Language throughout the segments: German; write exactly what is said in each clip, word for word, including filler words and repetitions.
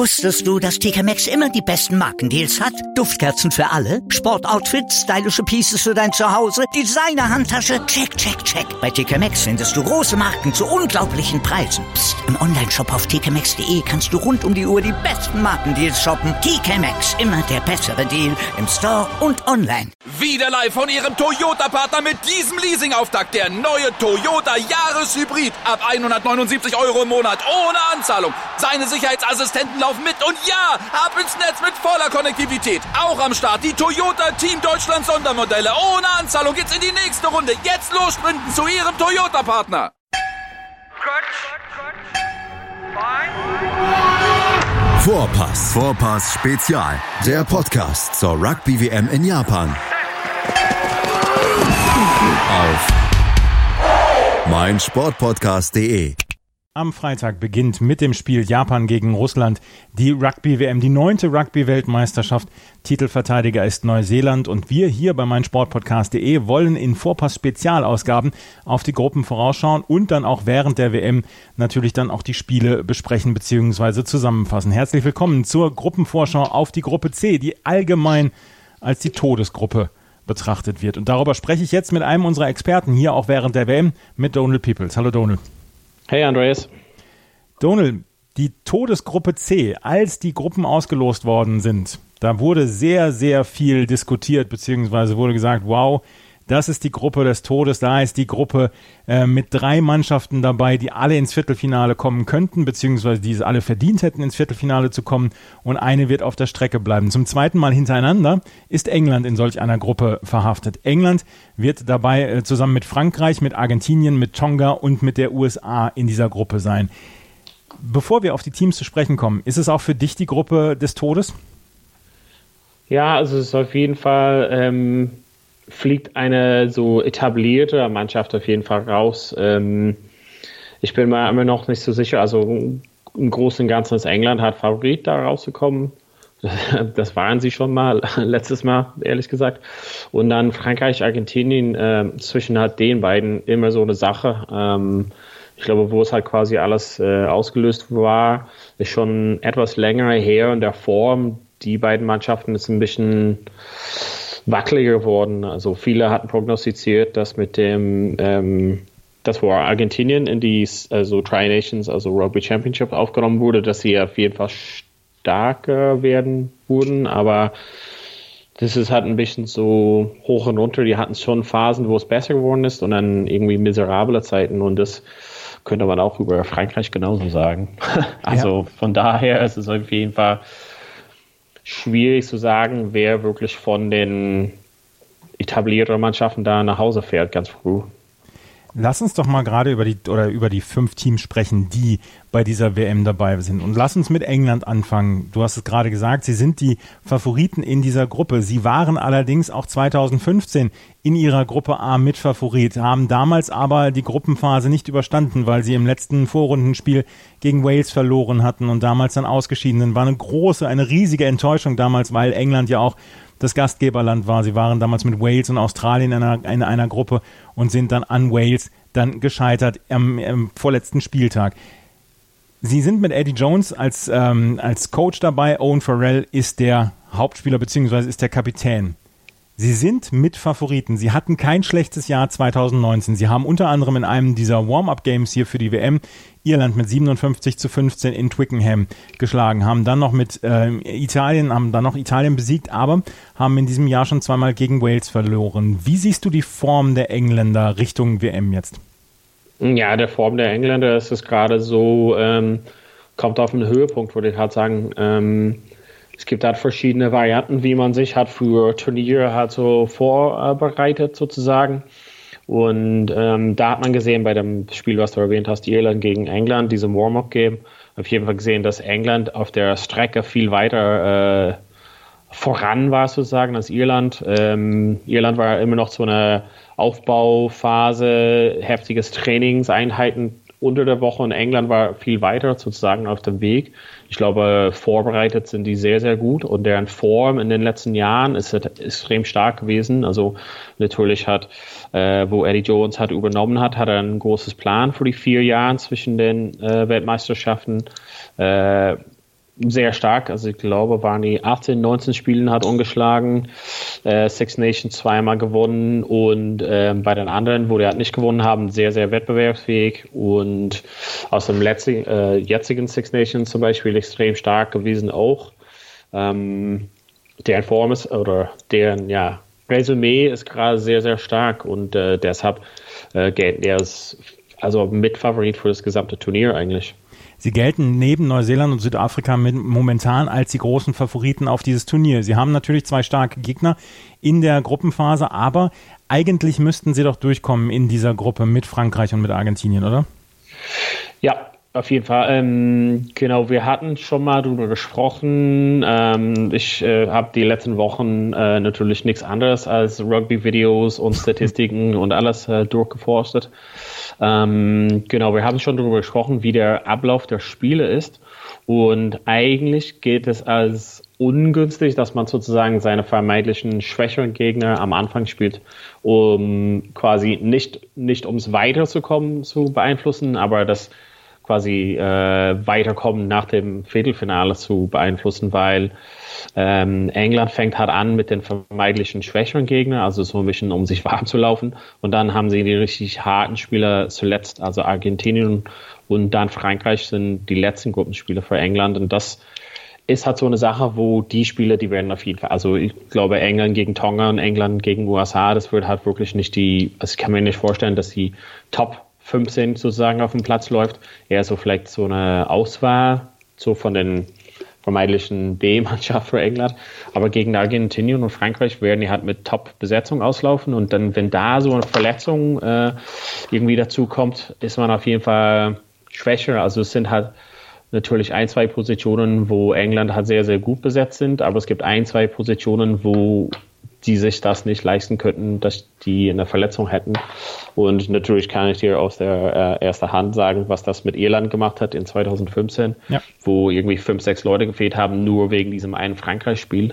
Wusstest du, dass T K Maxx immer die besten Markendeals hat? Duftkerzen für alle, Sportoutfits, stylische Pieces für dein Zuhause, Designer-Handtasche, check, check, check. Bei T K Maxx findest du große Marken zu unglaublichen Preisen. Psst. Im Onlineshop auf t k maxx punkt d e kannst du rund um die Uhr die besten Markendeals shoppen. T K Maxx, immer der bessere Deal im Store und online. Wieder live von Ihrem Toyota-Partner mit diesem Leasing-Auftakt. Der neue Toyota Jahreshybrid. Ab hundertneunundsiebzig Euro im Monat ohne Anzahlung. Seine Sicherheitsassistenten laufen mit und ja, ab ins Netz mit voller Konnektivität. Auch am Start die Toyota Team Deutschland Sondermodelle. Ohne Anzahlung geht's in die nächste Runde. Jetzt los sprinten zu Ihrem Toyota-Partner. Vorpass. Vorpass Spezial. Der Podcast zur Rugby-W M in Japan. Auf meinsportpodcast punkt de. Am Freitag beginnt mit dem Spiel Japan gegen Russland die Rugby-W M, die neunte Rugby-Weltmeisterschaft. Titelverteidiger ist Neuseeland und wir hier bei meinsportpodcast punkt de wollen in Vorpass-Spezialausgaben auf die Gruppen vorausschauen und dann auch während der W M natürlich dann auch die Spiele besprechen bzw. zusammenfassen. Herzlich willkommen zur Gruppenvorschau auf die Gruppe C, die allgemein als die Todesgruppe betrachtet wird. Und darüber spreche ich jetzt mit einem unserer Experten hier auch während der W M, mit Donald Peoples. Hallo Donald. Hey Andreas. Donald, die Todesgruppe C, als die Gruppen ausgelost worden sind, da wurde sehr, sehr viel diskutiert, beziehungsweise wurde gesagt, wow, das ist die Gruppe des Todes, da ist die Gruppe äh, mit drei Mannschaften dabei, die alle ins Viertelfinale kommen könnten, beziehungsweise die es alle verdient hätten, ins Viertelfinale zu kommen, und eine wird auf der Strecke bleiben. Zum zweiten Mal hintereinander ist England in solch einer Gruppe verhaftet. England wird dabei äh, zusammen mit Frankreich, mit Argentinien, mit Tonga und mit der U S A in dieser Gruppe sein. Bevor wir auf die Teams zu sprechen kommen, ist es auch für dich die Gruppe des Todes? Ja, also es ist auf jeden Fall... Ähm fliegt eine so etablierte Mannschaft auf jeden Fall raus. Ähm, ich bin mir immer noch nicht so sicher. Also im Großen und Ganzen ist England halt Favorit, da rauszukommen. Das waren sie schon mal, letztes Mal, ehrlich gesagt. Und dann Frankreich, Argentinien, äh, zwischen halt den beiden immer so eine Sache. Ähm, ich glaube, wo es halt quasi alles äh, ausgelöst war, ist schon etwas länger her in der Form. Die beiden Mannschaften ist ein bisschen wackeliger geworden. Also viele hatten prognostiziert, dass mit dem, ähm, das wo Argentinien in die also Tri-Nations, also Rugby Championship aufgenommen wurde, dass sie auf jeden Fall stärker werden würden, aber das ist halt ein bisschen so hoch und runter. Die hatten schon Phasen, wo es besser geworden ist und dann irgendwie miserable Zeiten, und das könnte man auch über Frankreich genauso sagen. Also ja. Von daher ist es auf jeden Fall schwierig zu sagen, wer wirklich von den etablierten Mannschaften da nach Hause fährt, ganz früh. Lass uns doch mal gerade über die oder über die fünf Teams sprechen, die bei dieser W M dabei sind. Und lass uns mit England anfangen. Du hast es gerade gesagt, sie sind die Favoriten in dieser Gruppe. Sie waren allerdings auch zweitausendfünfzehn in ihrer Gruppe A Mitfavorit, haben damals aber die Gruppenphase nicht überstanden, weil sie im letzten Vorrundenspiel gegen Wales verloren hatten und damals dann ausgeschieden sind. War eine große, eine riesige Enttäuschung damals, weil England ja auch das Gastgeberland war. Sie waren damals mit Wales und Australien in einer, in einer Gruppe und sind dann an Wales dann gescheitert am, am vorletzten Spieltag. Sie sind mit Eddie Jones als, ähm, als Coach dabei. Owen Farrell ist der Hauptspieler bzw. ist der Kapitän. Sie sind Mitfavoriten. Sie hatten kein schlechtes Jahr zweitausendneunzehn. Sie haben unter anderem in einem dieser Warm-Up-Games hier für die W M Irland mit siebenundfünfzig zu fünfzehn in Twickenham geschlagen, haben dann noch mit äh, Italien, haben dann noch Italien besiegt, aber haben in diesem Jahr schon zweimal gegen Wales verloren. Wie siehst du die Form der Engländer Richtung W M jetzt? Ja, der Form der Engländer ist es gerade so, ähm, kommt auf einen Höhepunkt, würde ich halt sagen. Ähm, Es gibt halt verschiedene Varianten, wie man sich halt für Turniere halt so vorbereitet sozusagen. Und ähm, da hat man gesehen bei dem Spiel, was du erwähnt hast, Irland gegen England, diesem Warm-Up-Game, auf jeden Fall gesehen, dass England auf der Strecke viel weiter äh, voran war sozusagen als Irland. Ähm, Irland war immer noch so eine Aufbauphase, heftiges Trainingseinheiten unter der Woche, und England war viel weiter sozusagen auf dem Weg. Ich glaube, vorbereitet sind die sehr, sehr gut, und deren Form in den letzten Jahren ist extrem stark gewesen. Also natürlich hat, äh, wo Eddie Jones hat übernommen hat, hat er ein großes Plan für die vier Jahre zwischen den äh, Weltmeisterschaften. Äh, sehr stark. Also ich glaube, waren die achtzehn, neunzehn Spielen hat ungeschlagen, äh, Six Nations zweimal gewonnen und äh, bei den anderen, wo die halt nicht gewonnen haben, sehr, sehr wettbewerbsfähig und aus dem letzten, äh, jetzigen Six Nations zum Beispiel extrem stark gewesen auch. Ähm, deren Form ist, oder deren, ja, Resümee ist gerade sehr, sehr stark und äh, deshalb äh, gilt er als also Mitfavorit für das gesamte Turnier eigentlich. Sie gelten neben Neuseeland und Südafrika mit, momentan als die großen Favoriten auf dieses Turnier. Sie haben natürlich zwei starke Gegner in der Gruppenphase, aber eigentlich müssten sie doch durchkommen in dieser Gruppe mit Frankreich und mit Argentinien, oder? Ja, auf jeden Fall. Ähm, genau, wir hatten schon mal darüber gesprochen. Ähm, ich äh, habe die letzten Wochen äh, natürlich nichts anderes als Rugby-Videos und Statistiken und alles äh, durchgeforstet. Ähm, genau, wir haben schon darüber gesprochen, wie der Ablauf der Spiele ist. Und eigentlich geht es als ungünstig, dass man sozusagen seine vermeintlichen schwächeren Gegner am Anfang spielt, um quasi nicht, nicht ums Weiterzukommen zu beeinflussen, aber das quasi äh, Weiterkommen nach dem Viertelfinale zu beeinflussen, weil ähm, England fängt halt an mit den vermeintlichen schwächeren Gegnern, also so ein bisschen um sich warm zu laufen und dann haben sie die richtig harten Spieler zuletzt, also Argentinien und dann Frankreich sind die letzten Gruppenspiele für England und das ist halt so eine Sache, wo die Spiele, die werden auf jeden Fall, also ich glaube England gegen Tonga und England gegen U S A, das wird halt wirklich nicht die, also ich kann mir nicht vorstellen, dass die Top fünfzehn sozusagen auf dem Platz läuft, eher so vielleicht so eine Auswahl, so von den vermeintlichen B-Mannschaft für England, aber gegen Argentinien und Frankreich werden die halt mit Top-Besetzung auslaufen und dann, wenn da so eine Verletzung äh, irgendwie dazu kommt, ist man auf jeden Fall schwächer, also es sind halt natürlich ein, zwei Positionen, wo England halt sehr, sehr gut besetzt sind, aber es gibt ein, zwei Positionen, wo die sich das nicht leisten könnten, dass die eine Verletzung hätten. Und natürlich kann ich dir aus der äh, erster Hand sagen, was das mit Irland gemacht hat in zwanzig fünfzehn, ja. Wo irgendwie fünf, sechs Leute gefehlt haben, nur wegen diesem einen Frankreich-Spiel.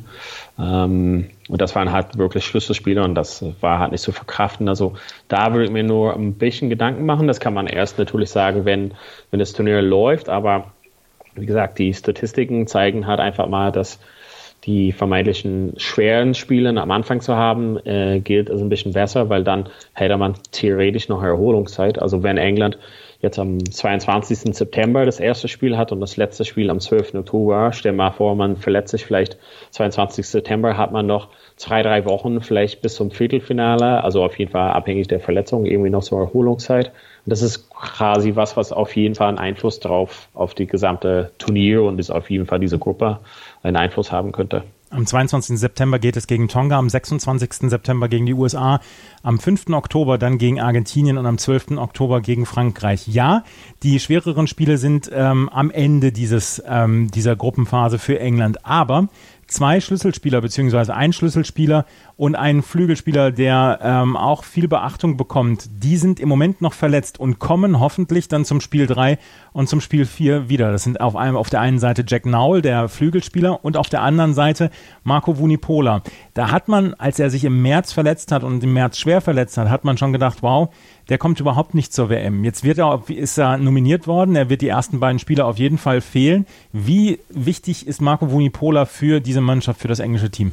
Ähm, und das waren halt wirklich Schlüsselspiele und das war halt nicht zu verkraften. Also da würde ich mir nur ein bisschen Gedanken machen. Das kann man erst natürlich sagen, wenn, wenn das Turnier läuft. Aber wie gesagt, die Statistiken zeigen halt einfach mal, dass die vermeintlichen schweren Spiele am Anfang zu haben, äh, gilt also ein bisschen besser, weil dann hätte man theoretisch noch Erholungszeit. Also wenn England jetzt am zweiundzwanzigsten September das erste Spiel hat und das letzte Spiel am zwölften Oktober, stell mal vor, man verletzt sich vielleicht zweiundzwanzigsten September, hat man noch zwei, drei Wochen vielleicht bis zum Viertelfinale, also auf jeden Fall abhängig der Verletzung, irgendwie noch so Erholungszeit. Und das ist quasi was, was auf jeden Fall einen Einfluss drauf auf die gesamte Turnier und ist auf jeden Fall diese Gruppe einen Einfluss haben könnte. Am zweiundzwanzigsten September geht es gegen Tonga, am sechsundzwanzigsten September gegen die U S A, am fünften Oktober dann gegen Argentinien und am zwölften Oktober gegen Frankreich. Ja, die schwereren Spiele sind ähm, am Ende dieses, ähm, dieser Gruppenphase für England, aber zwei Schlüsselspieler beziehungsweise ein Schlüsselspieler und ein Flügelspieler, der ähm, auch viel Beachtung bekommt, die sind im Moment noch verletzt und kommen hoffentlich dann zum Spiel drei und zum Spiel vier wieder. Das sind auf, einem, auf der einen Seite Jack Nowell, der Flügelspieler, und auf der anderen Seite Marco Vunipola. Da hat man, als er sich im März verletzt hat und im März schwer verletzt hat, hat man schon gedacht, wow, der kommt überhaupt nicht zur W M. Jetzt wird er, ist er nominiert worden, er wird die ersten beiden Spiele auf jeden Fall fehlen. Wie wichtig ist Marco Vunipola für diese Mannschaft, für das englische Team?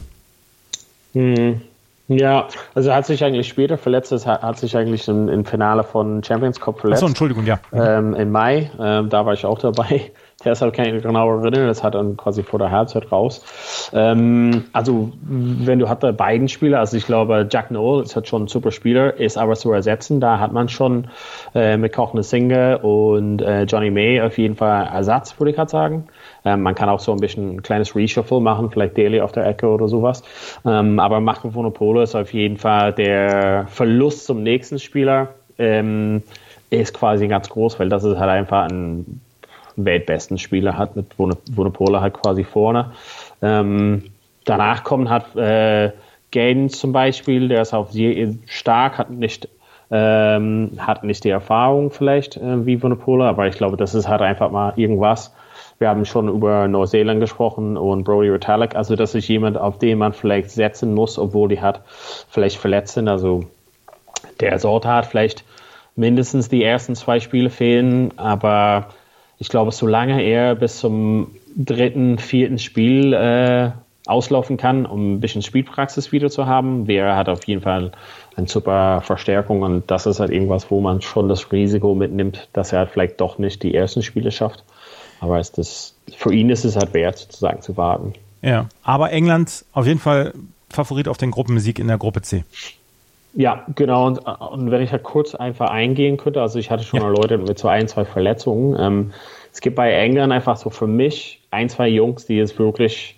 Hm. Ja, also er hat sich eigentlich später verletzt, es hat, hat sich eigentlich im, im Finale von Champions Cup verletzt. Achso, Entschuldigung, ja. Ähm, im Mai, ähm, da war ich auch dabei. Deshalb kann ich mich genau erinnern, das hat dann quasi vor der Halbzeit raus. Ähm, also, wenn du hatte beiden Spieler, also ich glaube, Jack Nowell ist halt schon ein super Spieler, ist aber zu ersetzen. Da hat man schon äh, mit Kochne Singer und äh, Johnny May auf jeden Fall Ersatz, würde ich gerade sagen. Ähm, man kann auch so ein bisschen ein kleines Reshuffle machen, vielleicht Daly auf der Ecke oder sowas. Ähm, aber Marco Vunipola ist auf jeden Fall der Verlust zum nächsten Spieler, ähm, ist quasi ganz groß, weil das ist halt einfach ein weltbesten Spieler hat, mit Vunipola halt quasi vorne. Ähm, danach kommen hat äh, Gaines zum Beispiel, der ist auch sehr stark, hat nicht, ähm, hat nicht die Erfahrung vielleicht äh, wie Vunipola, aber ich glaube, das ist halt einfach mal irgendwas. Wir haben schon über Neuseeland gesprochen und Brodie Retallick, also das ist jemand, auf den man vielleicht setzen muss, obwohl die hat vielleicht verletzt sind, also der Sorte hat vielleicht mindestens die ersten zwei Spiele fehlen, aber ich glaube, solange er bis zum dritten, vierten Spiel äh, auslaufen kann, um ein bisschen Spielpraxis wieder zu haben. Wer hat auf jeden Fall eine super Verstärkung und das ist halt irgendwas, wo man schon das Risiko mitnimmt, dass er halt vielleicht doch nicht die ersten Spiele schafft. Aber ist das, für ihn ist es halt wert, sozusagen zu warten. Ja, aber England auf jeden Fall Favorit auf den Gruppensieg in der Gruppe C. Ja, genau. Und, und wenn ich halt kurz einfach eingehen könnte, also ich hatte schon ja. Leute mit so ein, zwei Verletzungen. Ähm, es gibt bei England einfach so für mich ein, zwei Jungs, die es wirklich,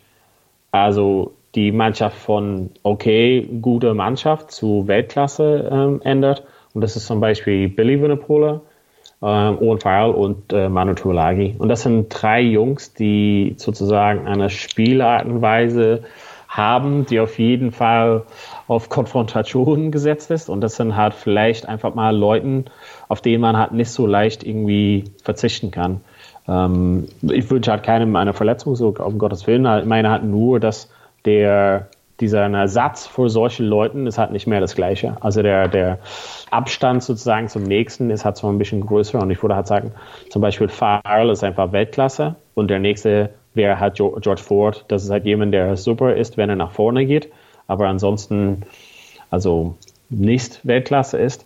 also die Mannschaft von okay, gute Mannschaft zu Weltklasse ähm, ändert. Und das ist zum Beispiel Billy Vunipola, ähm, Owen Farrell und äh, Manu Tuilagi. Und das sind drei Jungs, die sozusagen eine Spielart und Weise haben, die auf jeden Fall auf Konfrontation gesetzt ist. Und das sind halt vielleicht einfach mal Leuten, auf denen man halt nicht so leicht irgendwie verzichten kann. Ähm, ich wünsche halt keinem eine Verletzung, so um Gottes Willen. Ich meine halt nur, dass der, dieser Ersatz für solche Leuten ist halt nicht mehr das Gleiche. Also der, der Abstand sozusagen zum nächsten ist halt so ein bisschen größer. Und ich würde halt sagen, zum Beispiel Farrell ist einfach Weltklasse und der nächste wäre halt George Ford. Das ist halt jemand, der super ist, wenn er nach vorne geht, aber ansonsten also nicht Weltklasse ist.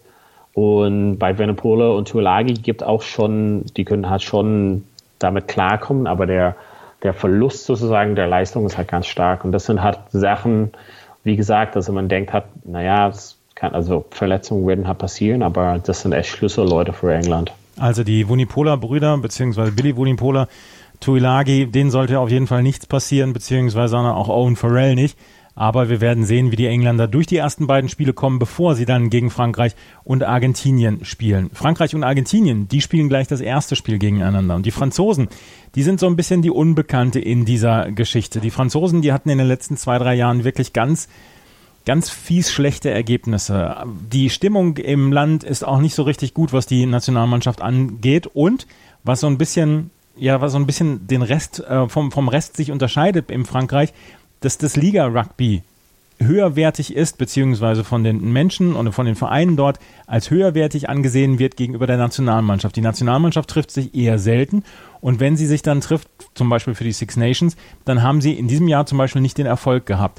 Und bei Vunipola und Tuilagi gibt auch schon, die können halt schon damit klarkommen, aber der, der Verlust sozusagen der Leistung ist halt ganz stark. Und das sind halt Sachen, wie gesagt, also man denkt halt, naja, es kann, also Verletzungen werden halt passieren, aber das sind echt Schlüsselleute für England. Also die Vunipola-Brüder, beziehungsweise Billy Vunipola, Tuilagi, denen sollte auf jeden Fall nichts passieren, beziehungsweise auch Owen Farrell nicht. Aber wir werden sehen, wie die Engländer durch die ersten beiden Spiele kommen, bevor sie dann gegen Frankreich und Argentinien spielen. Frankreich und Argentinien, die spielen gleich das erste Spiel gegeneinander. Und die Franzosen, die sind so ein bisschen die Unbekannte in dieser Geschichte. Die Franzosen, die hatten in den letzten zwei, drei Jahren wirklich ganz, ganz fies schlechte Ergebnisse. Die Stimmung im Land ist auch nicht so richtig gut, was die Nationalmannschaft angeht. Und was so ein bisschen... ja, was so ein bisschen den Rest äh, vom, vom Rest sich unterscheidet in Frankreich, dass das Liga-Rugby höherwertig ist, beziehungsweise von den Menschen und von den Vereinen dort als höherwertig angesehen wird gegenüber der Nationalmannschaft. Die Nationalmannschaft trifft sich eher selten und wenn sie sich dann trifft, zum Beispiel für die Six Nations, dann haben sie in diesem Jahr zum Beispiel nicht den Erfolg gehabt.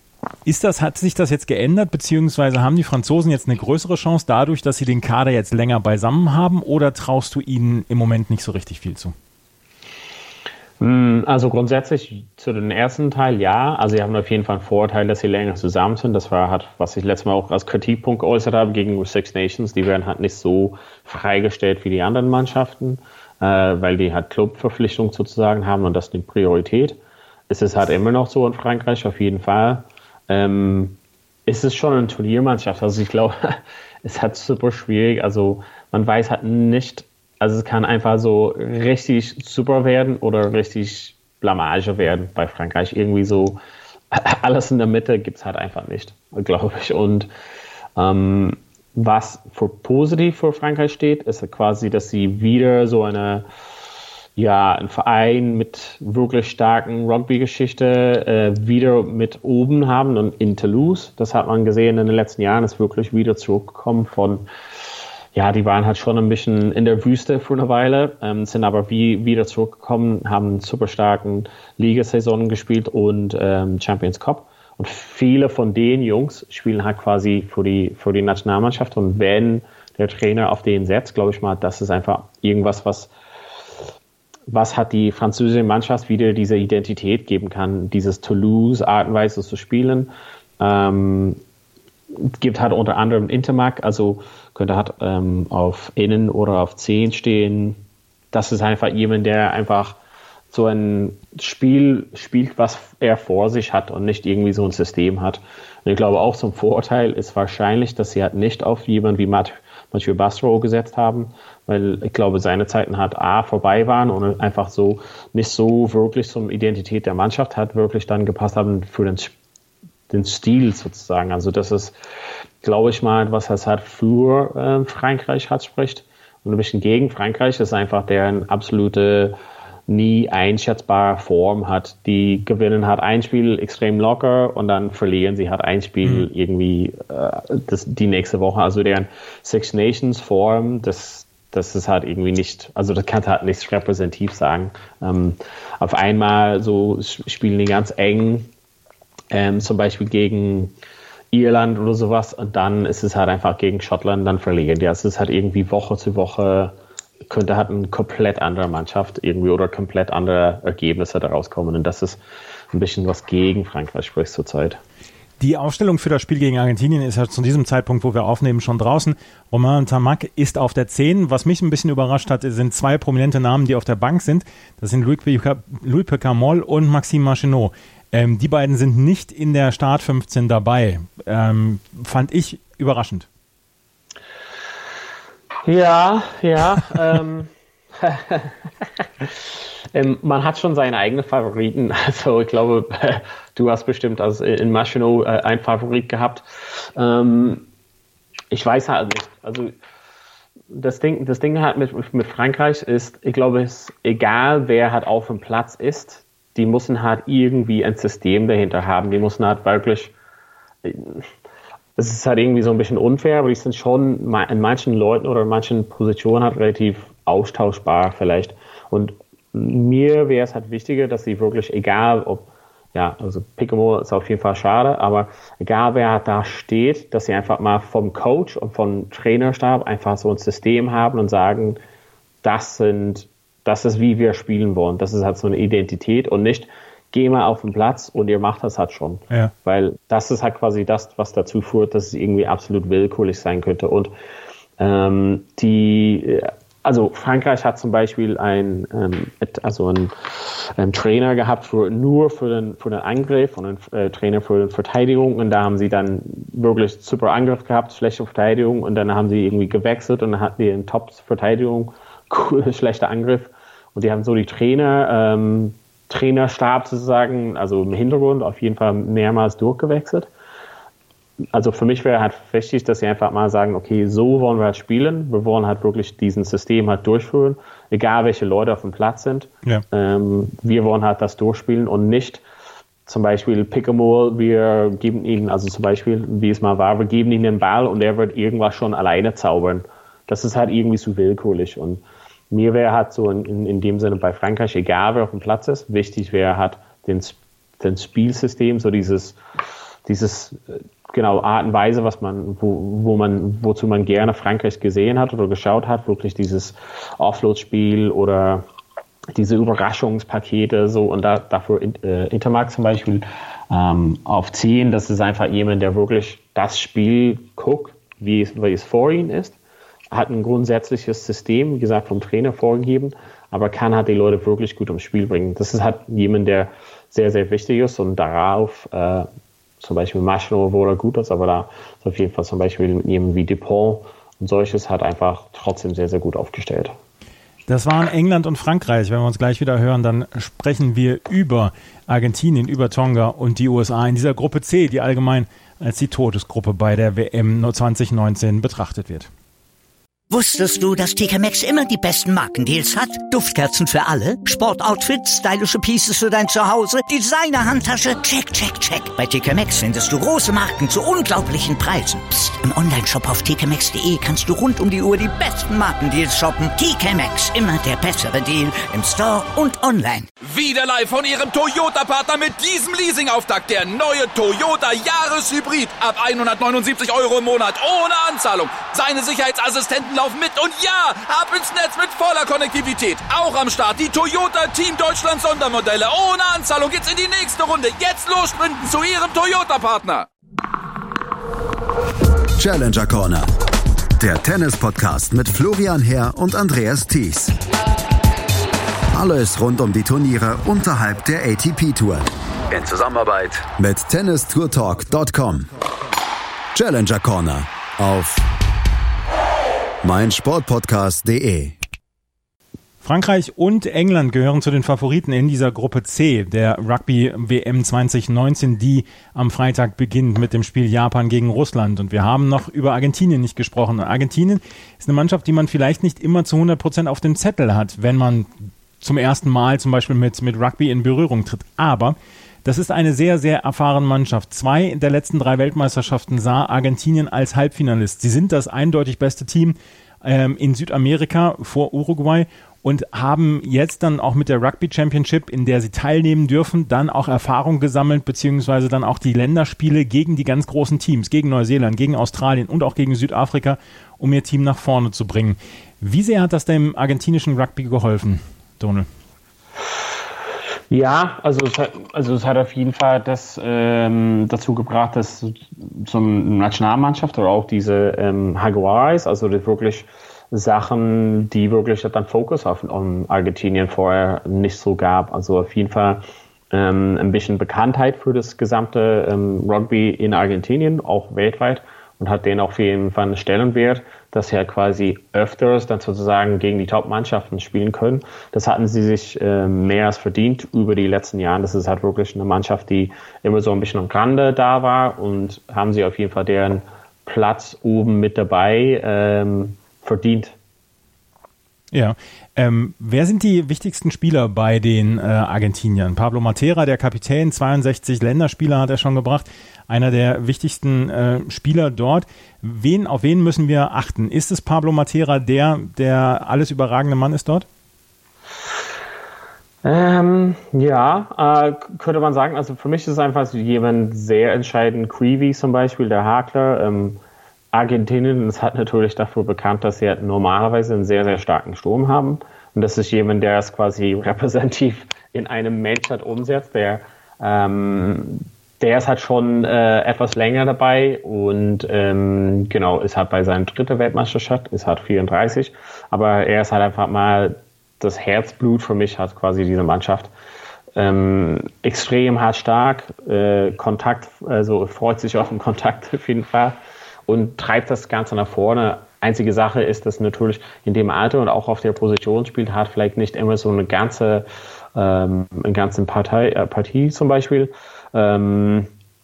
Ist das, hat sich das jetzt geändert, beziehungsweise haben die Franzosen jetzt eine größere Chance dadurch, dass sie den Kader jetzt länger beisammen haben, oder traust du ihnen im Moment nicht so richtig viel zu? Also grundsätzlich zu dem ersten Teil ja. Also sie haben auf jeden Fall einen Vorteil, dass sie länger zusammen sind. Das war halt, was ich letztes Mal auch als Kritikpunkt geäußert habe gegenüber Six Nations. Die werden halt nicht so freigestellt wie die anderen Mannschaften, äh, weil die halt Clubverpflichtung sozusagen haben und das eine Priorität. Es ist halt immer noch so in Frankreich, auf jeden Fall. Ähm, es ist schon eine Turniermannschaft. Also ich glaube, es ist halt super schwierig. Also man weiß halt nicht, also es kann einfach so richtig super werden oder richtig Blamage werden bei Frankreich. Irgendwie so alles in der Mitte gibt es halt einfach nicht, glaube ich. Und ähm, was für positiv für Frankreich steht, ist quasi, dass sie wieder so eine, ja, ein Verein mit wirklich starken Rugby-Geschichte äh, wieder mit oben haben. Und in Toulouse, das hat man gesehen in den letzten Jahren, ist wirklich wieder zurückgekommen von, ja, die waren halt schon ein bisschen in der Wüste für eine Weile, ähm, sind aber wie, wieder zurückgekommen, haben einen super starken Ligasaison gespielt und ähm, Champions Cup. Und viele von den Jungs spielen halt quasi für die, für die Nationalmannschaft. Und wenn der Trainer auf den setzt, glaube ich mal, das ist einfach irgendwas, was, was hat die französische Mannschaft wieder diese Identität geben kann, dieses Toulouse-Art und Weise zu spielen. Ähm, gibt halt unter anderem Intermac, also könnte halt ähm, auf Innen oder auf zehn stehen. Das ist einfach jemand, der einfach so ein Spiel spielt, was er vor sich hat und nicht irgendwie so ein System hat. Und ich glaube auch zum Vorteil ist wahrscheinlich, dass sie halt nicht auf jemanden wie Matt, Mathieu Bastareaud gesetzt haben, weil ich glaube, seine Zeiten halt A vorbei waren und einfach so nicht so wirklich zur Identität der Mannschaft hat wirklich dann gepasst haben für den Spiel. Den Stil sozusagen. Also das ist, glaube ich mal, was das halt für äh, Frankreich hat spricht. Und ein bisschen gegen Frankreich ist einfach deren absolute nie einschätzbare Form hat. Die gewinnen halt ein Spiel extrem locker und dann verlieren sie halt ein Spiel mhm. irgendwie äh, das, die nächste Woche. Also deren Six Nations Form, das, das ist halt irgendwie nicht, also das kann halt nicht repräsentativ sagen. Ähm, auf einmal so spielen die ganz eng, ähm, zum Beispiel gegen Irland oder sowas, und dann ist es halt einfach gegen Schottland, dann verlieren. Ja, es ist halt irgendwie Woche zu Woche, könnte halt eine komplett andere Mannschaft irgendwie oder komplett andere Ergebnisse daraus kommen, und das ist ein bisschen was gegen Frankreich spricht zurzeit. Die Aufstellung für das Spiel gegen Argentinien ist ja zu diesem Zeitpunkt, wo wir aufnehmen, schon draußen. Romain Ntamack ist auf der zehn. Was mich ein bisschen überrascht hat, sind zwei prominente Namen, die auf der Bank sind. Das sind Louis Picamol und Maxime Marcheneau. Ähm, die beiden sind nicht in der Start fünfzehn dabei. Ähm, fand ich überraschend. Ja, ja. ähm, ähm, man hat schon seine eigenen Favoriten. Also ich glaube, du hast bestimmt also in Marcheneau äh, einen Favorit gehabt. Ähm, ich weiß halt nicht. Also das Ding, das Ding halt mit, mit Frankreich ist, ich glaube, es ist egal, wer halt auf dem Platz ist, die müssen halt irgendwie ein System dahinter haben. Die müssen halt wirklich, das ist halt irgendwie so ein bisschen unfair, aber die sind schon in manchen Leuten oder in manchen Positionen halt relativ austauschbar vielleicht. Und mir wäre es halt wichtiger, dass sie wirklich, egal ob, ja, also Picamol ist auf jeden Fall schade, aber egal wer da steht, dass sie einfach mal vom Coach und vom Trainerstab einfach so ein System haben und sagen, das sind, das ist wie wir spielen wollen. Das ist halt so eine Identität und nicht, geh mal auf den Platz und ihr macht das halt schon. Ja. Weil das ist halt quasi das, was dazu führt, dass es irgendwie absolut willkürlich sein könnte. Und ähm, die, also Frankreich hat zum Beispiel ein, ähm, also einen, einen Trainer gehabt für, nur für den, für den Angriff und einen äh, Trainer für die Verteidigung, und da haben sie dann wirklich super Angriff gehabt, schlechte Verteidigung, und dann haben sie irgendwie gewechselt und dann hatten die eine Top-Verteidigung, cool, schlechter Angriff, und die haben so die Trainer, ähm, Trainerstab sozusagen, also im Hintergrund auf jeden Fall mehrmals durchgewechselt. Also für mich wäre halt wichtig, dass sie einfach mal sagen, okay, so wollen wir halt spielen. Wir wollen halt wirklich diesen System halt durchführen, egal welche Leute auf dem Platz sind. Ja. Ähm, wir wollen halt das durchspielen und nicht zum Beispiel Picamol, wir geben ihnen, also zum Beispiel, wie es mal war, wir geben ihnen den Ball und er wird irgendwas schon alleine zaubern. Das ist halt irgendwie zu willkürlich, und mir wäre halt so in, in, in dem Sinne bei Frankreich, egal wer auf dem Platz ist, wichtig wäre halt den, den Spielsystem, so dieses, dieses genau Art und Weise, was man, wo, wo man, wozu man gerne Frankreich gesehen hat oder geschaut hat, wirklich dieses Offload-Spiel oder diese Überraschungspakete, so, und da, dafür äh, Intermark zum Beispiel ähm, auf zehn, das ist einfach jemand, der wirklich das Spiel guckt, wie es, wie es vor ihm ist. Hat ein grundsätzliches System, wie gesagt, vom Trainer vorgegeben, aber kann halt die Leute wirklich gut ums Spiel bringen. Das ist halt jemand, der sehr, sehr wichtig ist, und darauf äh, zum Beispiel Marcheneau, wo er gut ist, aber da ist auf jeden Fall zum Beispiel mit jemandem wie Dupont und solches halt einfach trotzdem sehr, sehr gut aufgestellt. Das waren England und Frankreich. Wenn wir uns gleich wieder hören, dann sprechen wir über Argentinien, über Tonga und die U S A in dieser Gruppe C, die allgemein als die Todesgruppe bei der W M zwanzig neunzehn betrachtet wird. Wusstest du, dass T K Maxx immer die besten Markendeals hat? Duftkerzen für alle, Sportoutfits, stylische Pieces für dein Zuhause, Designer-Handtasche, check, check, check. Bei T K Maxx findest du große Marken zu unglaublichen Preisen. Psst. Im Onlineshop auf t k maxx punkt de kannst du rund um die Uhr die besten Markendeals shoppen. T K Maxx, immer der bessere Deal im Store und online. Wieder live von ihrem Toyota-Partner mit diesem Leasing-Auftakt. Der neue Toyota Jahreshybrid. Ab hundertneunundsiebzig Euro im Monat ohne Anzahlung. Seine Sicherheitsassistenten laufen mit, und ja, ab ins Netz mit voller Konnektivität. Auch am Start die Toyota Team Deutschland Sondermodelle. Ohne Anzahlung geht's in die nächste Runde. Jetzt los sprinten zu ihrem Toyota-Partner. Challenger Corner. Der Tennis-Podcast mit Florian Herr und Andreas Thies. Alles rund um die Turniere unterhalb der A T P-Tour. In Zusammenarbeit mit tennis tour talk punkt com. Challenger Corner auf meinsportpodcast punkt de. Frankreich und England gehören zu den Favoriten in dieser Gruppe C der Rugby-W M zwanzig neunzehn, die am Freitag beginnt mit dem Spiel Japan gegen Russland. Und wir haben noch über Argentinien nicht gesprochen. Argentinien ist eine Mannschaft, die man vielleicht nicht immer zu hundert Prozent auf dem Zettel hat, wenn man zum ersten Mal zum Beispiel mit, mit Rugby in Berührung tritt. Aber das ist eine sehr, sehr erfahrene Mannschaft. Zwei der letzten drei Weltmeisterschaften sah Argentinien als Halbfinalist. Sie sind das eindeutig beste Team ähm, in Südamerika vor Uruguay und haben jetzt dann auch mit der Rugby Championship, in der sie teilnehmen dürfen, dann auch Erfahrung gesammelt, beziehungsweise dann auch die Länderspiele gegen die ganz großen Teams, gegen Neuseeland, gegen Australien und auch gegen Südafrika, um ihr Team nach vorne zu bringen. Wie sehr hat das dem argentinischen Rugby geholfen, Donald? Ja, also es hat, also es hat auf jeden Fall das ähm, dazu gebracht, dass so eine Nationalmannschaft oder auch diese ähm, Jaguares, also das wirklich Sachen, die wirklich dann Fokus auf, auf Argentinien vorher nicht so gab. Also auf jeden Fall ähm, ein bisschen Bekanntheit für das gesamte ähm, Rugby in Argentinien, auch weltweit, und hat denen auf jeden Fall einen Stellenwert, dass sie halt quasi öfters dann sozusagen gegen die Top-Mannschaften spielen können. Das hatten sie sich äh, mehr als verdient über die letzten Jahre. Das ist halt wirklich eine Mannschaft, die immer so ein bisschen am Rande da war, und haben sie auf jeden Fall deren Platz oben mit dabei ähm, verdient. Ja, ähm, wer sind die wichtigsten Spieler bei den äh, Argentiniern? Pablo Matera, der Kapitän, zweiundsechzig Länderspieler hat er schon gebracht, einer der wichtigsten äh, Spieler dort. Wen, auf wen müssen wir achten? Ist es Pablo Matera, der, der alles überragende Mann ist dort? Ähm, ja, äh, könnte man sagen. Also für mich ist es einfach so jemand sehr entscheidend. Creevy zum Beispiel, der Hakler, ähm, Argentinien ist halt natürlich dafür bekannt, dass sie halt normalerweise einen sehr, sehr starken Sturm haben. Und das ist jemand, der es quasi repräsentativ in einem Match halt umsetzt. Der, ähm, der ist halt schon äh, etwas länger dabei und ähm, genau, ist halt bei seiner dritten Weltmeisterschaft, ist halt vierunddreißig. Aber er ist halt einfach mal das Herzblut für mich, hat quasi diese Mannschaft. Ähm, extrem hart stark, äh, Kontakt, also freut sich auf den Kontakt auf jeden Fall. Und treibt das Ganze nach vorne. Einzige Sache ist, dass natürlich in dem Alter und auch auf der Position spielt, hat vielleicht nicht immer so eine ganze, ähm, eine ganze Partei, äh, Partie zum Beispiel. Ähm,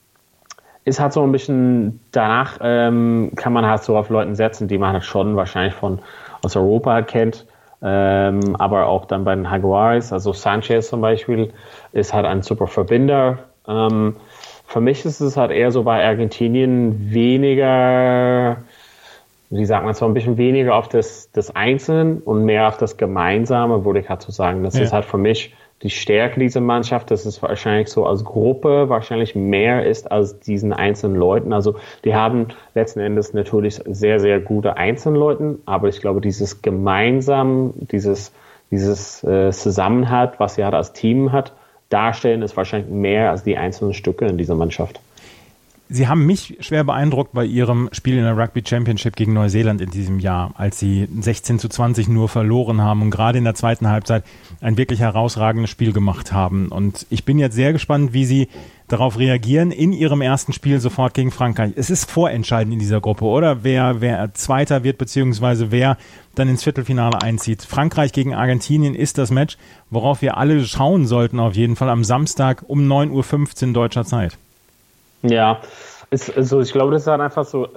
ist halt so ein bisschen, danach ähm, kann man halt so auf Leuten setzen, die man halt schon wahrscheinlich von aus Europa kennt. Ähm, aber auch dann bei den Jaguares, also Sanchez zum Beispiel, ist halt ein super Verbinder. Ähm, Für mich ist es halt eher so bei Argentinien weniger, wie sagt man, so ein bisschen weniger auf das, das Einzelne und mehr auf das Gemeinsame, würde ich halt so sagen. Das ja. ist halt für mich die Stärke dieser Mannschaft, dass es wahrscheinlich so als Gruppe wahrscheinlich mehr ist als diesen einzelnen Leuten. Also die haben letzten Endes natürlich sehr, sehr gute Einzelleute, aber ich glaube, dieses Gemeinsam, dieses, dieses äh, Zusammenhalt, was sie halt als Team hat, darstellen, ist wahrscheinlich mehr als die einzelnen Stücke in dieser Mannschaft. Sie haben mich schwer beeindruckt bei Ihrem Spiel in der Rugby Championship gegen Neuseeland in diesem Jahr, als Sie sechzehn zu zwanzig nur verloren haben und gerade in der zweiten Halbzeit ein wirklich herausragendes Spiel gemacht haben. Und ich bin jetzt sehr gespannt, wie Sie darauf reagieren in Ihrem ersten Spiel sofort gegen Frankreich. Es ist vorentscheidend in dieser Gruppe, oder? Wer, wer Zweiter wird, beziehungsweise wer dann ins Viertelfinale einzieht. Frankreich gegen Argentinien ist das Match, worauf wir alle schauen sollten, auf jeden Fall am Samstag um neun Uhr fünfzehn deutscher Zeit. Ja, ist, also ich glaube, das ist halt einfach so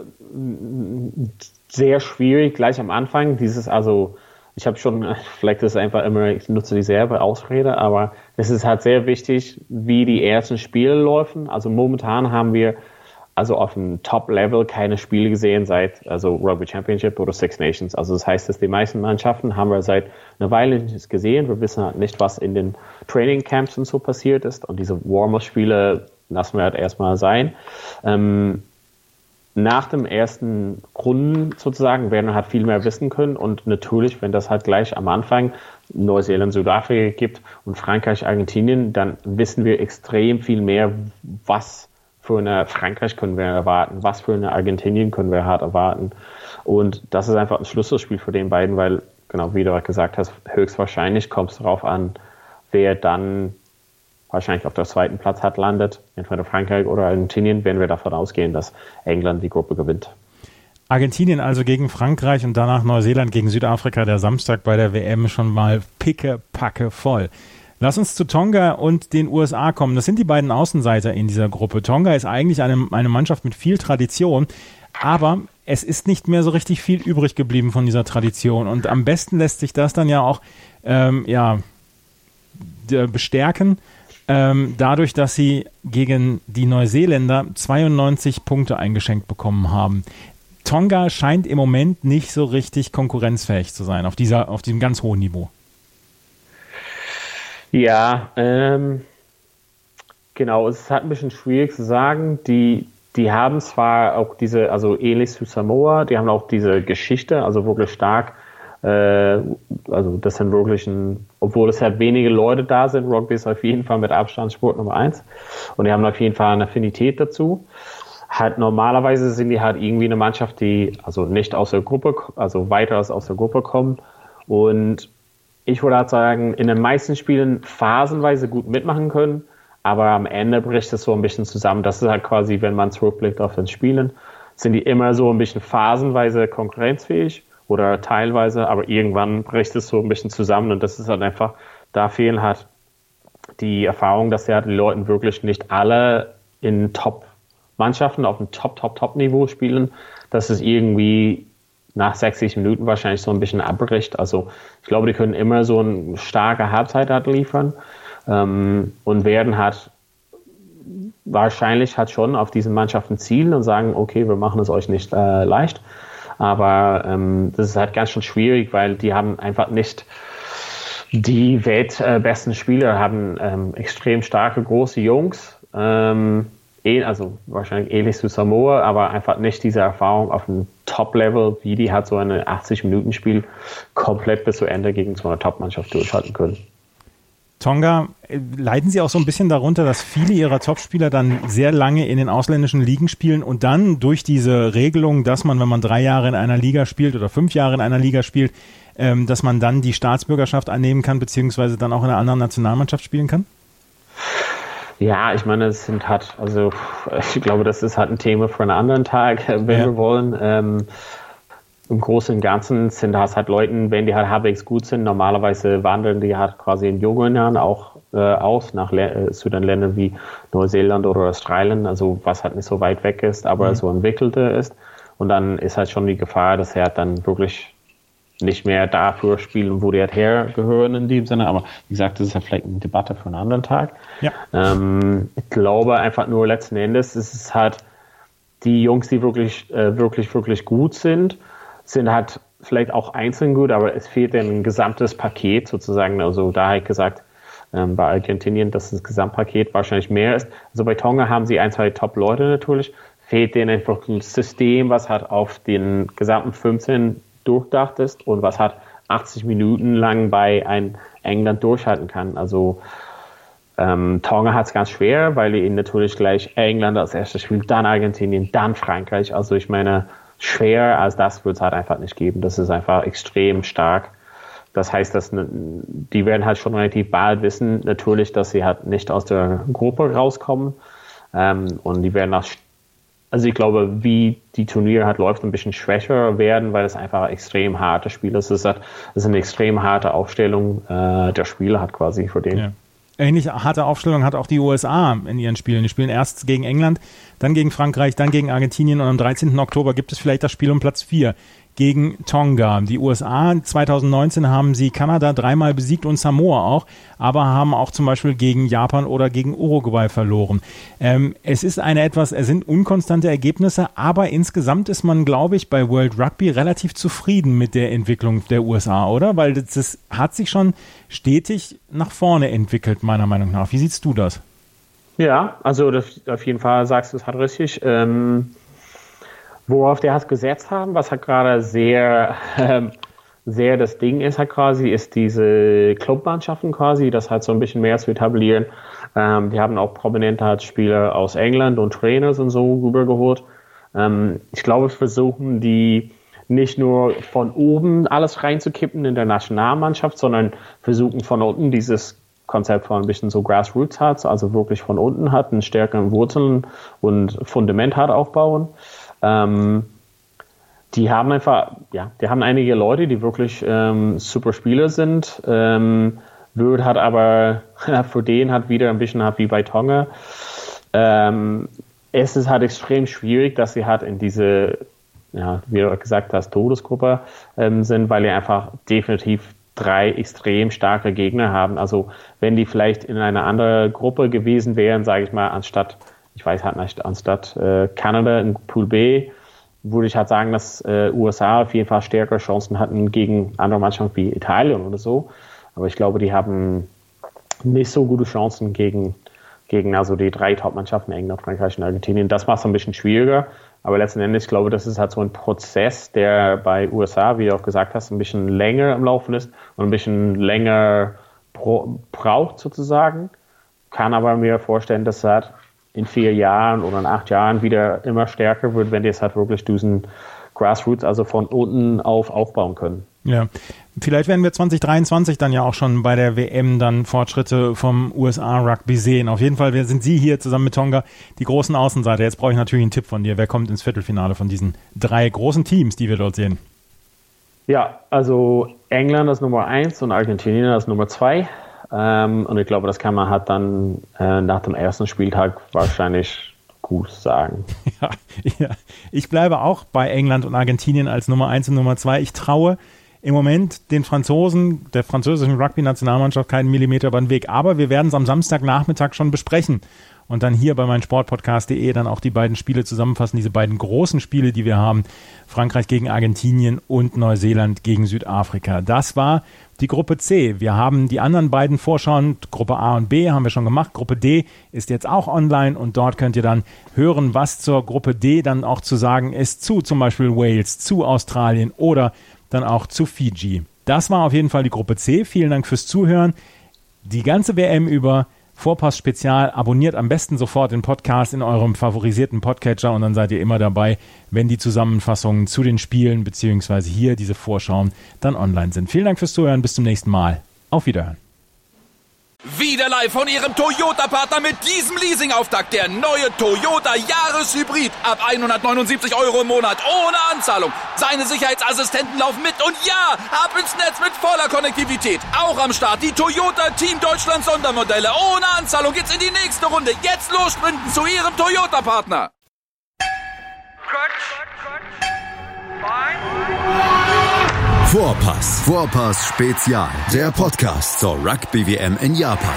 sehr schwierig gleich am Anfang. Dieses, also ich habe schon, vielleicht ist es einfach immer, ich nutze dieselbe Ausrede, aber es ist halt sehr wichtig, wie die ersten Spiele laufen. Also momentan haben wir also auf dem Top-Level keine Spiele gesehen seit also Rugby Championship oder Six Nations. Also das heißt, dass die meisten Mannschaften haben wir seit einer Weile nicht gesehen. Wir wissen halt nicht, was in den Training Camps und so passiert ist. Und diese Warm-Up-Spiele lassen wir halt erstmal sein. Ähm, nach dem ersten Runden sozusagen werden wir halt viel mehr wissen können. Und natürlich, wenn das halt gleich am Anfang Neuseeland, Südafrika gibt und Frankreich, Argentinien, dann wissen wir extrem viel mehr, was für eine Frankreich können wir erwarten, was für eine Argentinien können wir hart erwarten. Und das ist einfach ein Schlüsselspiel für den beiden, weil, genau wie du gesagt hast, höchstwahrscheinlich kommt es darauf an, wer dann wahrscheinlich auf der zweiten Platz hat landet, entweder Frankreich oder Argentinien, werden wir davon ausgehen, dass England die Gruppe gewinnt. Argentinien also gegen Frankreich und danach Neuseeland gegen Südafrika, der Samstag bei der W M schon mal picke-packe voll. Lass uns zu Tonga und den U S A kommen. Das sind die beiden Außenseiter in dieser Gruppe. Tonga ist eigentlich eine, eine Mannschaft mit viel Tradition, aber es ist nicht mehr so richtig viel übrig geblieben von dieser Tradition. Und am besten lässt sich das dann ja auch ähm, ja, bestärken, ähm, dadurch, dass sie gegen die Neuseeländer zweiundneunzig Punkte eingeschenkt bekommen haben. Tonga scheint im Moment nicht so richtig konkurrenzfähig zu sein, auf dieser, auf diesem ganz hohen Niveau. Ja, ähm, genau, es ist halt ein bisschen schwierig zu sagen. Die, die haben zwar auch diese, also ähnlich zu Samoa, die haben auch diese Geschichte, also wirklich stark, äh, also das sind wirklich ein, obwohl es halt wenige Leute da sind, Rugby ist auf jeden Fall mit Abstand Sport Nummer eins und die haben auf jeden Fall eine Affinität dazu. Halt normalerweise sind die halt irgendwie eine Mannschaft, die also nicht aus der Gruppe, also weiter als aus der Gruppe kommen und ich würde halt sagen, in den meisten Spielen phasenweise gut mitmachen können, aber am Ende bricht es so ein bisschen zusammen. Das ist halt quasi, wenn man zurückblickt auf das Spielen, sind die immer so ein bisschen phasenweise konkurrenzfähig oder teilweise, aber irgendwann bricht es so ein bisschen zusammen und das ist halt einfach, da fehlen halt die Erfahrung, dass ja die Leute wirklich nicht alle in Top-Mannschaften auf einem Top-Top-Top-Niveau spielen, dass es irgendwie nach sechzig Minuten wahrscheinlich so ein bisschen abbricht. Also ich glaube, die können immer so eine starke Halbzeit halt liefern ähm, und werden halt wahrscheinlich halt schon auf diesen Mannschaften zielen und sagen, okay, wir machen es euch nicht äh, leicht. Aber ähm, das ist halt ganz schön schwierig, weil die haben einfach nicht die weltbesten Spieler, haben ähm, extrem starke, große Jungs, ähm, also wahrscheinlich ähnlich zu Samoa, aber einfach nicht diese Erfahrung auf einem Top-Level, wie die halt so eine achtzig-Minuten-Spiel komplett bis zu Ende gegen so eine Top-Mannschaft durchhalten können. Tonga, leiden Sie auch so ein bisschen darunter, dass viele Ihrer Topspieler dann sehr lange in den ausländischen Ligen spielen und dann durch diese Regelung, dass man, wenn man drei Jahre in einer Liga spielt oder fünf Jahre in einer Liga spielt, ähm, dass man dann die Staatsbürgerschaft annehmen kann, beziehungsweise dann auch in einer anderen Nationalmannschaft spielen kann? Ja, ich meine, es sind halt, also ich glaube, das ist halt ein Thema für einen anderen Tag, wenn ja. wir wollen. Ähm, Im Großen und Ganzen sind das halt Leute, wenn die halt halbwegs gut sind, normalerweise wandern die halt quasi in jungen Jahren auch äh, aus nach Le- zu den Ländern wie Neuseeland oder Australien, also was halt nicht so weit weg ist, aber mhm. so entwickelter ist. Und dann ist halt schon die Gefahr, dass er halt dann wirklich nicht mehr dafür spielen, wo die halt hergehören in dem Sinne. Aber wie gesagt, das ist ja vielleicht eine Debatte für einen anderen Tag. Ja. Ähm, ich glaube einfach nur letzten Endes ist es halt die Jungs, die wirklich, äh, wirklich, wirklich gut sind, sind halt vielleicht auch einzeln gut, aber es fehlt ein gesamtes Paket sozusagen. Also da habe ich gesagt, ähm, bei Argentinien, dass das Gesamtpaket wahrscheinlich mehr ist. Also bei Tonga haben sie ein, zwei Top-Leute natürlich. Fehlt denen einfach ein System, was halt auf den gesamten fünfzehn durchdacht ist und was halt achtzig Minuten lang bei ein England durchhalten kann. Also ähm, Tonga hat es ganz schwer, weil ihnen natürlich gleich England als erstes spielt, dann Argentinien, dann Frankreich. Also ich meine, schwer als das wird es halt einfach nicht geben. Das ist einfach extrem stark. Das heißt, dass die werden halt schon relativ bald wissen, natürlich, dass sie halt nicht aus der Gruppe rauskommen. Ähm, und die werden auch, also ich glaube, wie die Turniere halt läuft, ein bisschen schwächer werden, weil es einfach extrem harte Spiele ist. Das ist, halt, das ist eine extrem harte Aufstellung äh, der Spieler hat quasi für den. Ja. Ähnlich harte Aufstellung hat auch die U S A in ihren Spielen. Die spielen erst gegen England, dann gegen Frankreich, dann gegen Argentinien und am dreizehnten Oktober gibt es vielleicht das Spiel um Platz vier gegen Tonga. Die U S A zwanzig neunzehn haben sie Kanada dreimal besiegt und Samoa auch, aber haben auch zum Beispiel gegen Japan oder gegen Uruguay verloren. Ähm, es ist eine etwas, es sind unkonstante Ergebnisse, aber insgesamt ist man, glaube ich, bei World Rugby relativ zufrieden mit der Entwicklung der U S A, oder? Weil das, das hat sich schon stetig nach vorne entwickelt, meiner Meinung nach. Wie siehst du das? Ja, also das, auf jeden Fall sagst du es halt richtig. Ähm Worauf die halt gesetzt haben, was halt gerade sehr, ähm, sehr das Ding ist halt quasi, ist diese Clubmannschaften quasi, das halt so ein bisschen mehr zu etablieren. Ähm, die haben auch prominente halt Spieler aus England und Trainers und so rübergeholt. Ähm, ich glaube, versuchen die nicht nur von oben alles reinzukippen in der Nationalmannschaft, sondern versuchen von unten dieses Konzept von ein bisschen so Grassroots hat, also wirklich von unten hat, einen stärkeren Wurzeln und Fundament hat aufbauen. Ähm, die haben einfach, ja, die haben einige Leute, die wirklich ähm, super Spieler sind. Ähm, Wird hat aber für den hat wieder ein bisschen hat wie bei Tonga. Ähm, es ist halt extrem schwierig, dass sie halt in diese, ja, wie du gesagt hast, Todesgruppe ähm, sind, weil die einfach definitiv drei extrem starke Gegner haben. Also wenn die vielleicht in einer anderen Gruppe gewesen wären, sage ich mal, anstatt Ich weiß halt nicht, anstatt äh, Kanada in Pool B würde ich halt sagen, dass äh, U S A auf jeden Fall stärkere Chancen hatten gegen andere Mannschaften wie Italien oder so. Aber ich glaube, die haben nicht so gute Chancen gegen, gegen also die drei Top-Mannschaften, England, Frankreich und Argentinien. Das macht es ein bisschen schwieriger. Aber letzten Endes, ich glaube, das ist halt so ein Prozess, der bei U S A, wie du auch gesagt hast, ein bisschen länger am Laufen ist und ein bisschen länger pro, braucht sozusagen. Kann aber mir vorstellen, dass es halt in vier Jahren oder in acht Jahren wieder immer stärker wird, wenn die es halt wirklich diesen Grassroots, also von unten auf, aufbauen können. Ja, vielleicht werden wir zwanzig dreiundzwanzig dann ja auch schon bei der W M dann Fortschritte vom U S A Rugby sehen. Auf jeden Fall sind Sie hier zusammen mit Tonga die großen Außenseiter. Jetzt brauche ich natürlich einen Tipp von dir. Wer kommt ins Viertelfinale von diesen drei großen Teams, die wir dort sehen? Ja, also England als Nummer eins und Argentinien als Nummer zwei. Ähm, und ich glaube, das kann man halt dann äh, nach dem ersten Spieltag wahrscheinlich gut sagen. Ja, ja, ich bleibe auch bei England und Argentinien als Nummer eins und Nummer zwei. Ich traue im Moment den Franzosen, der französischen Rugby-Nationalmannschaft keinen Millimeter über den Weg. Aber wir werden es am Samstagnachmittag schon besprechen und dann hier bei meinsportpodcast punkt de dann auch die beiden Spiele zusammenfassen, diese beiden großen Spiele, die wir haben. Frankreich gegen Argentinien und Neuseeland gegen Südafrika. Das war die Gruppe C. Wir haben die anderen beiden Vorschauen, Gruppe A und B haben wir schon gemacht. Gruppe D ist jetzt auch online und dort könnt ihr dann hören, was zur Gruppe D dann auch zu sagen ist, zu zum Beispiel Wales, zu Australien oder dann auch zu Fiji. Das war auf jeden Fall die Gruppe C. Vielen Dank fürs Zuhören. Die ganze W M über Vorpass-Spezial. Abonniert am besten sofort den Podcast in eurem favorisierten Podcatcher und dann seid ihr immer dabei, wenn die Zusammenfassungen zu den Spielen beziehungsweise hier diese Vorschauen dann online sind. Vielen Dank fürs Zuhören. Bis zum nächsten Mal. Auf Wiederhören. Wieder live von Ihrem Toyota-Partner mit diesem Leasing-Auftakt. Der neue Toyota Jahreshybrid. Ab hundertneunundsiebzig Euro im Monat. Ohne Anzahlung. Seine Sicherheitsassistenten laufen mit. Und ja, ab ins Netz mit voller Konnektivität. Auch am Start die Toyota Team Deutschland Sondermodelle. Ohne Anzahlung geht's in die nächste Runde. Jetzt los sprinten zu Ihrem Toyota-Partner. Vorpass. Vorpass Spezial. Der Podcast zur Rugby-W M in Japan.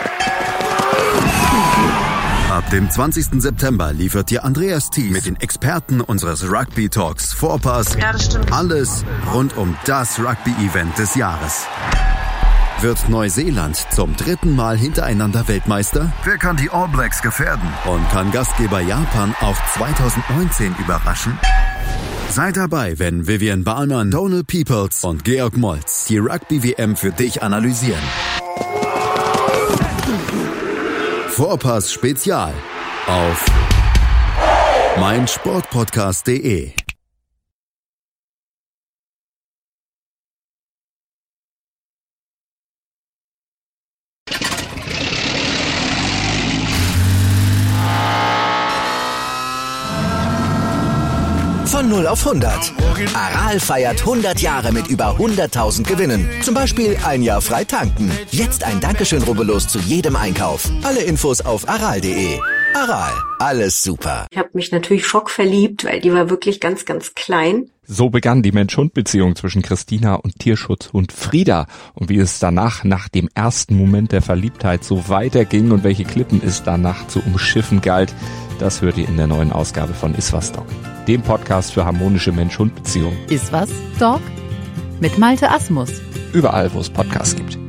Ab dem zwanzigsten September liefert dir Andreas Thies mit den Experten unseres Rugby Talks Vorpass ja, das stimmt. alles rund um das Rugby-Event des Jahres. Wird Neuseeland zum dritten Mal hintereinander Weltmeister? Wer kann die All Blacks gefährden? Und kann Gastgeber Japan auch zweitausendneunzehn überraschen? Seid dabei, wenn Vivian Bahlmann, Donal Peoples und Georg Moltz die Rugby-W M für dich analysieren. Vorpass Spezial auf meinsportpodcast punkt de. Von null auf hundert. Aral feiert hundert Jahre mit über hunderttausend Gewinnen. Zum Beispiel ein Jahr frei tanken. Jetzt ein Dankeschön, rubbellos zu jedem Einkauf. Alle Infos auf aral punkt de. Aral, alles super. Ich habe mich natürlich schockverliebt, weil die war wirklich ganz, ganz klein. So begann die Mensch-Hund-Beziehung zwischen Christina und Tierschutzhund Frieda. Und wie es danach, nach dem ersten Moment der Verliebtheit, so weiterging und welche Klippen es danach zu umschiffen galt, das hört ihr in der neuen Ausgabe von Iswas Dog, dem Podcast für harmonische Mensch-Hund-Beziehungen. Iswas Dog mit Malte Asmus. Überall, wo es Podcasts gibt.